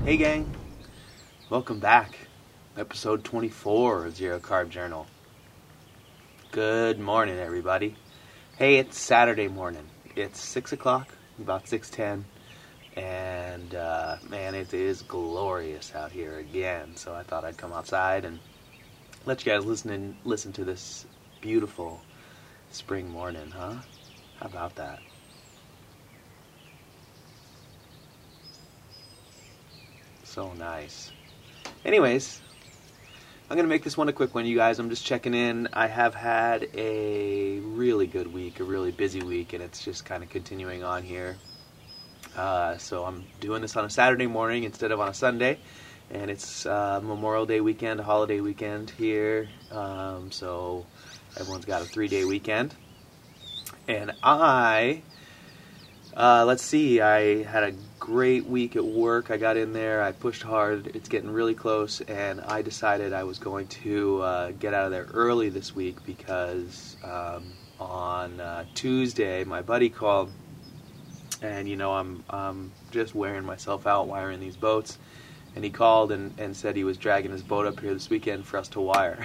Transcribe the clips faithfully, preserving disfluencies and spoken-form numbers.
Hey gang, welcome back. Episode twenty-four of Zero Carb Journal. Good morning, everybody. Hey, it's Saturday morning. It's six o'clock, about six ten, and uh, man, it is glorious out here again. So I thought I'd come outside and let you guys listen in, listen to this beautiful spring morning, huh? How about that? So nice. Anyways, I'm going to make this one a quick one, you guys. I'm just checking in. I have had a really good week, a really busy week, and it's just kind of continuing on here. Uh, so I'm doing this on a Saturday morning instead of on a Sunday, and it's uh, Memorial Day weekend, a holiday weekend here. Um, so everyone's got a three-day weekend. And I... Uh, let's see, I had a great week at work. I got in there, I pushed hard, it's getting really close, and I decided I was going to uh, get out of there early this week because um, on uh, Tuesday my buddy called, and you know, I'm, I'm just wearing myself out wiring these boats, and he called and, and said he was dragging his boat up here this weekend for us to wire.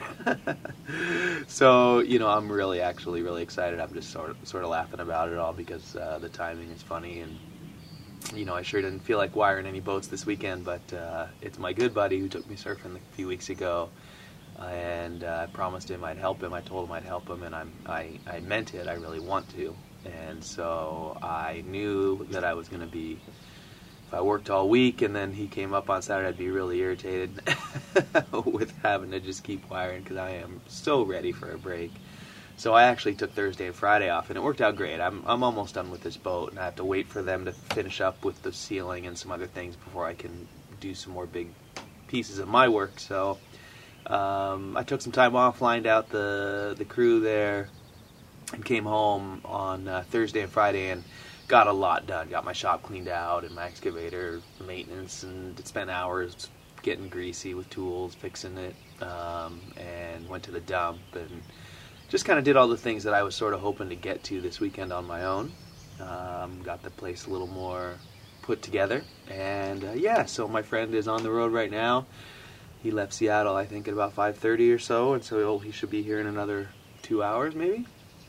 So, you know, I'm really actually really excited. I'm just sort of, sort of laughing about it all because uh, the timing is funny, and you know, I sure didn't feel like wiring any boats this weekend, but uh, it's my good buddy who took me surfing a few weeks ago, uh, and uh, I promised him I'd help him. I told him I'd help him, and I'm, I, I meant it. I really want to, and so I knew that I was going to be, I worked all week, and then he came up on Saturday, I'd be really irritated with having to just keep wiring because I am so ready for a break. So I actually took Thursday and Friday off, and it worked out great. I'm I'm almost done with this boat, and I have to wait for them to finish up with the ceiling and some other things before I can do some more big pieces of my work. So um, I took some time off, lined out the, the crew there, and came home on uh, Thursday and Friday, and got a lot done. Got my shop cleaned out and my excavator maintenance, and spent hours getting greasy with tools, fixing it, um, and went to the dump and just kind of did all the things that I was sort of hoping to get to this weekend on my own. Um, got the place a little more put together, and uh, yeah, so my friend is on the road right now. He left Seattle, I think, at about five thirty or so, and so he should be here in another two hours maybe.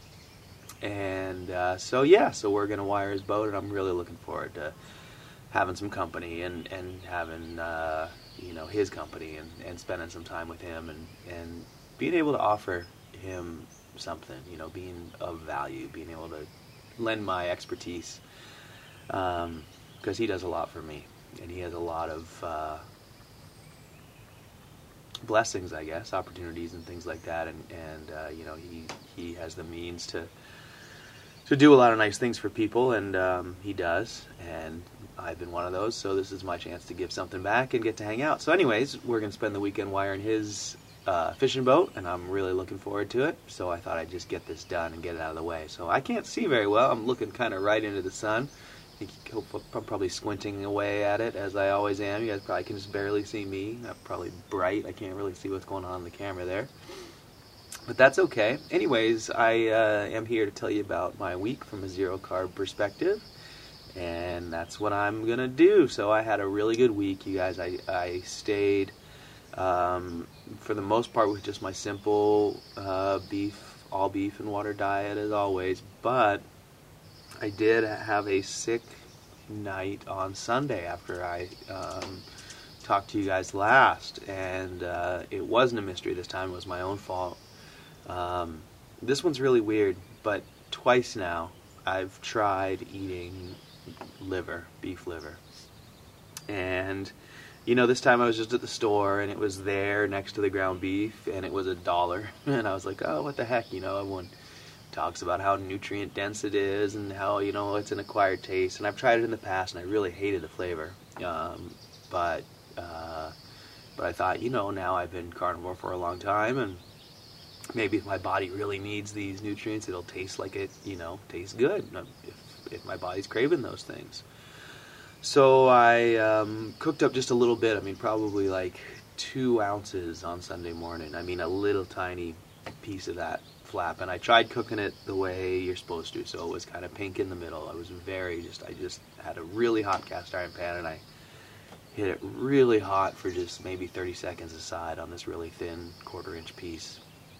And uh, so, yeah, so we're going to wire his boat, and I'm really looking forward to having some company and, and having, uh, you know, his company and, and spending some time with him and, and being able to offer him something, you know, being of value, being able to lend my expertise, because um, he does a lot for me, and he has a lot of uh, blessings, I guess, opportunities and things like that, and, and uh, you know, he, he has the means to to do a lot of nice things for people, and um, he does, and I've been one of those, so this is my chance to give something back and get to hang out. So anyways, we're going to spend the weekend wiring his uh, fishing boat, and I'm really looking forward to it, so I thought I'd just get this done and get it out of the way. So I can't see very well. I'm looking kind of right into the sun. I think I'm probably squinting away at it, as I always am. You guys probably can just barely see me. I'm probably bright. I can't really see what's going on in the camera there. But that's okay. Anyways, I uh, am here to tell you about my week from a zero-carb perspective, and that's what I'm going to do. So I had a really good week, you guys. I, I stayed, um, for the most part, with just my simple uh, beef, all beef and water diet, as always, but I did have a sick night on Sunday after I um, talked to you guys last, and uh, it wasn't a mystery this time. It was my own fault. Um, this one's really weird, but twice now I've tried eating liver, beef liver. And, you know, this time I was just at the store, and it was there next to the ground beef, and it was a dollar. And I was like, oh, what the heck, you know, everyone talks about how nutrient dense it is and how, you know, it's an acquired taste. And I've tried it in the past, and I really hated the flavor. Um, but, uh, but I thought, you know, now I've been carnivore for a long time, and maybe if my body really needs these nutrients, it'll taste like it, you know, tastes good if, if my body's craving those things. So I um, cooked up just a little bit, I mean, probably like two ounces on Sunday morning. I mean, a little tiny piece of that flap. And I tried cooking it the way you're supposed to, so it was kind of pink in the middle. I was very just, I just had a really hot cast iron pan, and I hit it really hot for just maybe thirty seconds a side on this really thin quarter inch piece.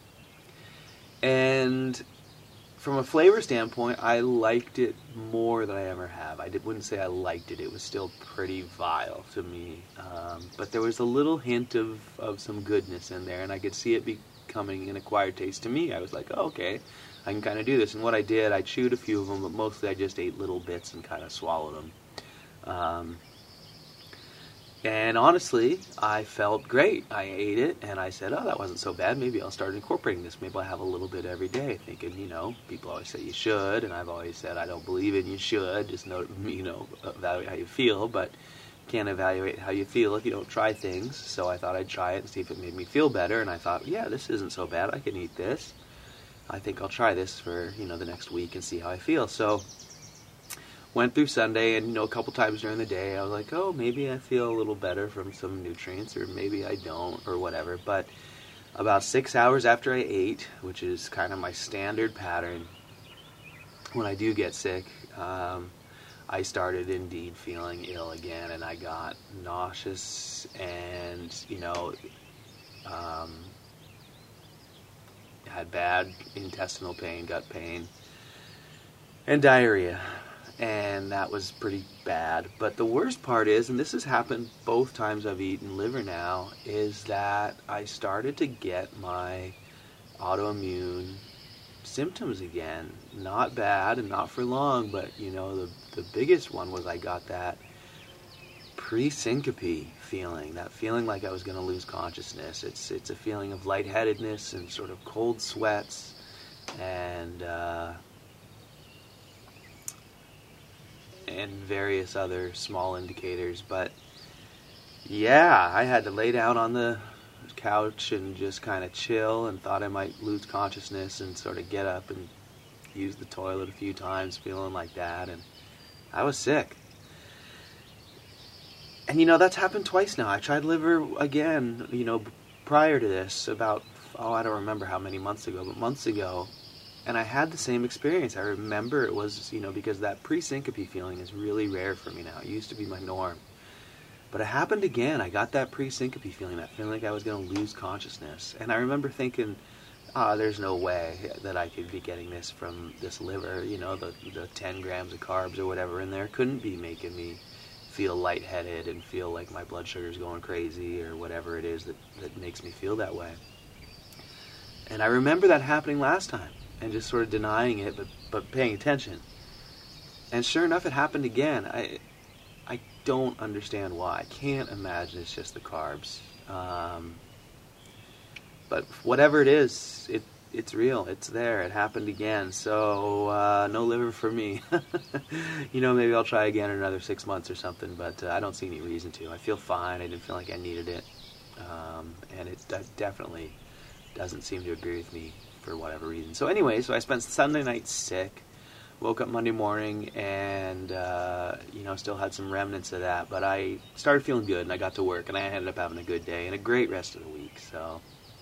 And from a flavor standpoint, I liked it more than I ever have. I did, wouldn't say I liked it. It was still pretty vile to me. Um, but there was a little hint of, of some goodness in there, and I could see it becoming an acquired taste to me. I was like, oh, okay, I can kind of do this. And what I did, I chewed a few of them, but mostly I just ate little bits and kind of swallowed them. Um, And honestly, I felt great. I ate it, and I said, oh, that wasn't so bad. Maybe I'll start incorporating this. Maybe I'll have a little bit every day, thinking, you know, people always say you should, and I've always said I don't believe in you should. Just know, you know, evaluate how you feel, but can't evaluate how you feel if you don't try things. So I thought I'd try it and see if it made me feel better, and I thought, yeah, this isn't so bad. I can eat this. I think I'll try this for, you know, the next week and see how I feel. So went through Sunday, and, you know, a couple times during the day, I was like, oh, maybe I feel a little better from some nutrients, or maybe I don't, or whatever. But about six hours after I ate, which is kind of my standard pattern when I do get sick, um, I started indeed feeling ill again, and I got nauseous and, you know, um, had bad intestinal pain, gut pain, and diarrhea. And that was pretty bad. But the worst part is, and this has happened both times I've eaten liver now, is that I started to get my autoimmune symptoms again. Not bad and not for long, but, you know, the, the biggest one was I got that pre-syncope feeling, that feeling like I was going to lose consciousness. It's, it's a feeling of lightheadedness and sort of cold sweats and uh, and various other small indicators. But yeah, I had to lay down on the couch and just kind of chill, and thought I might lose consciousness, and sort of get up and use the toilet a few times feeling like that, and I was sick. And you know, that's happened twice now. I tried liver again, you know, prior to this, about, oh, I don't remember how many months ago, but months ago. And I had the same experience. I remember it was, you know, because that pre-syncope feeling is really rare for me now. It used to be my norm. But it happened again. I got that pre-syncope feeling, that feeling like I was going to lose consciousness. And I remember thinking, ah, oh, there's no way that I could be getting this from this liver. You know, the, the ten grams of carbs or whatever in there couldn't be making me feel lightheaded and feel like my blood sugar's going crazy, or whatever it is that, that makes me feel that way. And I remember that happening last time, and just sort of denying it, but but paying attention. And sure enough, it happened again. I I don't understand why. I can't imagine it's just the carbs. Um, but whatever it is, it it's real. It's there. It happened again. So uh, no liver for me. You know, maybe I'll try again in another six months or something. But uh, I don't see any reason to. I feel fine. I didn't feel like I needed it, um, and it definitely doesn't seem to agree with me for whatever reason. So anyway, so I spent Sunday night sick, woke up Monday morning, and uh, you know, still had some remnants of that, but I started feeling good, and I got to work, and I ended up having a good day and a great rest of the week. So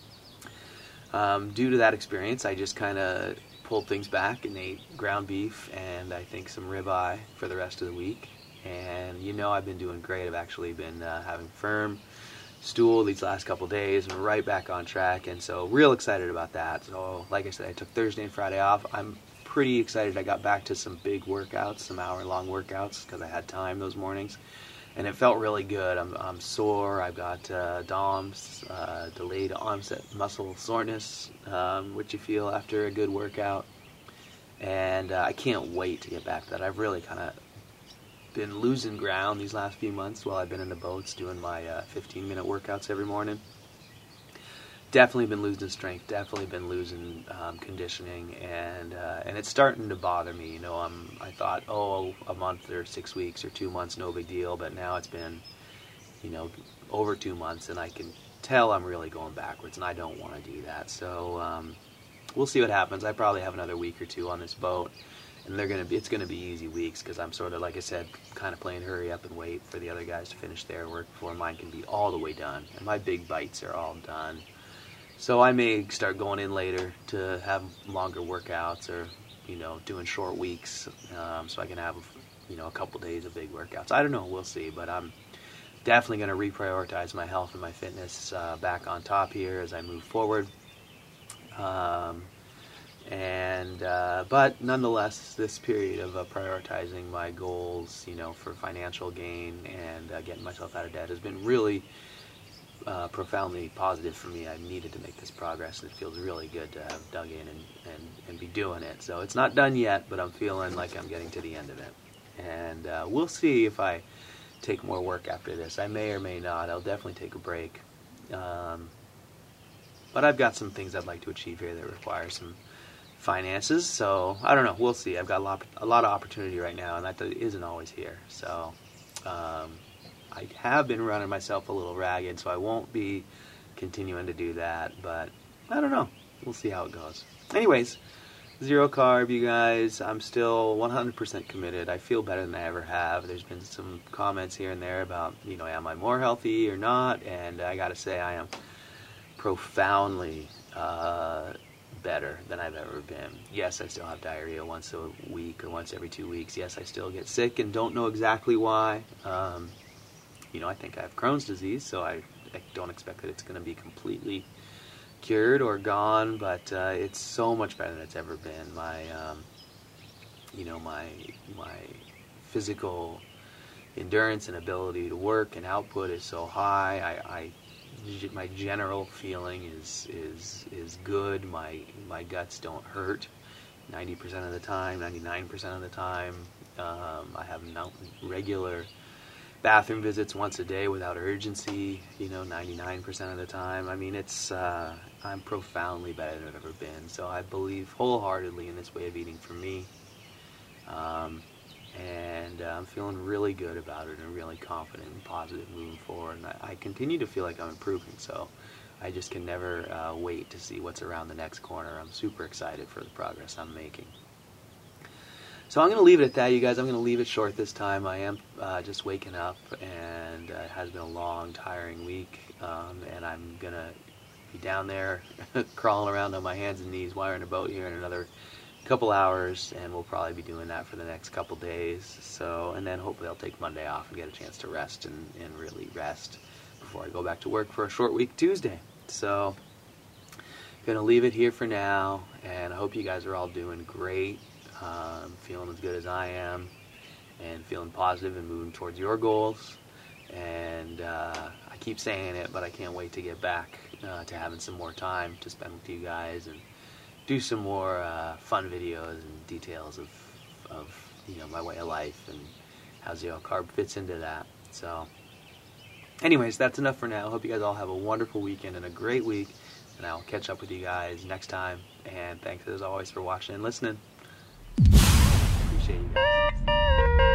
um, due to that experience, I just kind of pulled things back and ate ground beef and I think some ribeye for the rest of the week. And you know, I've been doing great. I've actually been uh, having firm stool these last couple days, and we're right back on track, and so real excited about that. So like I said, I took Thursday and Friday off. I'm pretty excited. I got back to some big workouts, some hour-long workouts, because I had time those mornings, and it felt really good. I'm, I'm sore. I've got uh, D O M S, uh, delayed onset muscle soreness, um, which you feel after a good workout, and uh, I can't wait to get back to that. I've really kind of been losing ground these last few months while I've been in the boats doing my uh, fifteen minute workouts every morning. Definitely been losing strength, definitely been losing um, conditioning, and uh, and it's starting to bother me. You know, I'm, I thought, oh, a month or six weeks or two months, no big deal, but now it's been, you know, over two months, and I can tell I'm really going backwards, and I don't want to do that. So um, we'll see what happens. I probably have another week or two on this boat. And they're gonna be, it's gonna be easy weeks, because I'm sort of, like I said, kind of playing hurry up and wait for the other guys to finish their work before mine can be all the way done. And my big bites are all done. So I may start going in later to have longer workouts, or, you know, doing short weeks, um, so I can have, you know, a couple days of big workouts. I don't know, we'll see. But I'm definitely going to reprioritize my health and my fitness uh, back on top here as I move forward. Um, and uh, but nonetheless, this period of uh, prioritizing my goals, you know, for financial gain and uh, getting myself out of debt has been really uh, profoundly positive for me. I needed to make this progress, and it feels really good to have dug in and, and, and be doing it. So it's not done yet, but I'm feeling like I'm getting to the end of it. And uh, we'll see if I take more work after this. I may or may not. I'll definitely take a break. Um, but I've got some things I'd like to achieve here that require some finances. So I don't know. We'll see. I've got a lot, a lot of opportunity right now, and that isn't always here. So um, I have been running myself a little ragged, so I won't be continuing to do that. But I don't know. We'll see how it goes. Anyways, zero carb, you guys. I'm still one hundred percent committed. I feel better than I ever have. There's been some comments here and there about, you know, am I more healthy or not? And I got to say, I am profoundly uh, better than I've ever been. Yes, I still have diarrhea once a week or once every two weeks. Yes, I still get sick and don't know exactly why. Um, you know, I think I have Crohn's disease, so I, I don't expect that it's going to be completely cured or gone, but uh, it's so much better than it's ever been. My, um, you know, my my physical endurance and ability to work and output is so high. I, I my general feeling is is is good. My my guts don't hurt ninety percent of the time, ninety-nine percent of the time. Um, I have no regular bathroom visits once a day without urgency, you know, ninety-nine percent of the time. I mean, it's, uh, I'm profoundly better than I've ever been. So I believe wholeheartedly in this way of eating for me. Um, and uh, I'm feeling really good about it and really confident and positive moving forward. And I, I continue to feel like I'm improving. So I just can never uh, wait to see what's around the next corner. I'm super excited for the progress I'm making. So I'm going to leave it at that, you guys. I'm going to leave it short this time. I am uh, just waking up, and uh, it has been a long, tiring week, um, and I'm going to be down there crawling around on my hands and knees wiring a boat here in another couple hours, and we'll probably be doing that for the next couple days. So, and then hopefully I'll take Monday off and get a chance to rest and, and really rest before I go back to work for a short week Tuesday. So going to leave it here for now, and I hope you guys are all doing great. Um, feeling as good as I am, and feeling positive and moving towards your goals. And uh, I keep saying it, but I can't wait to get back uh, to having some more time to spend with you guys and do some more uh, fun videos and details of, of you know, my way of life and how zero carb fits into that. So, anyways, that's enough for now. Hope you guys all have a wonderful weekend and a great week, and I'll catch up with you guys next time. And thanks as always for watching and listening. Appreciate you guys.